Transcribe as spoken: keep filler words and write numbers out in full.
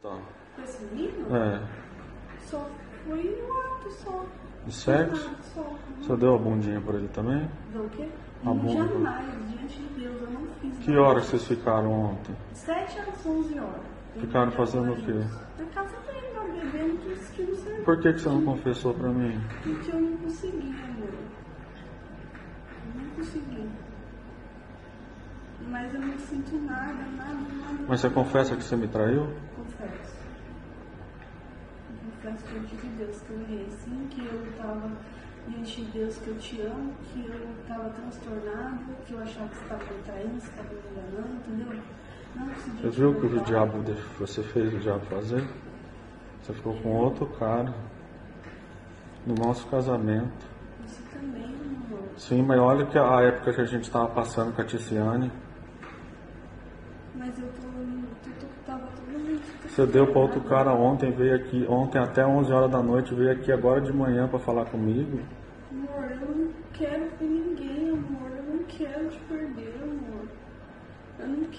Tá. Com esse menino? É. Só foi um ato só. De sexo? Um ato só. Você deu a bundinha pra ele também? Deu o quê? A bunda. Jamais, diante de Deus, eu não fiz Que nada. horas vocês ficaram ontem? Sete às onze horas. Ficaram fazendo o quê? Na casa dele, lá bebendo, que isso que não serve. Por que, que você não confessou pra mim? Porque eu não consegui, amor. Eu não consegui. Mas eu não sinto nada, nada, nada. Mas você confessa que você me traiu? Confesso. Eu confesso diante de Deus que eu errei, sim, que eu estava diante de Deus, que eu te amo, que eu estava transtornado, que eu achava que você estava me traindo, você estava me enganando, entendeu? Não consegui. Você viu o que o diabo você fez o diabo fazer? Você ficou com outro cara no nosso casamento. Você também, amor. Sim, mas olha que a época que a gente estava passando com a Ticiane. Mas eu tô, tô, tô, tava totalmente... Você deu para outro cara ontem, veio aqui, ontem até onze horas da noite, veio aqui agora de manhã para falar comigo. Amor, eu não quero com ninguém, amor. Eu não quero te perder, amor. Eu não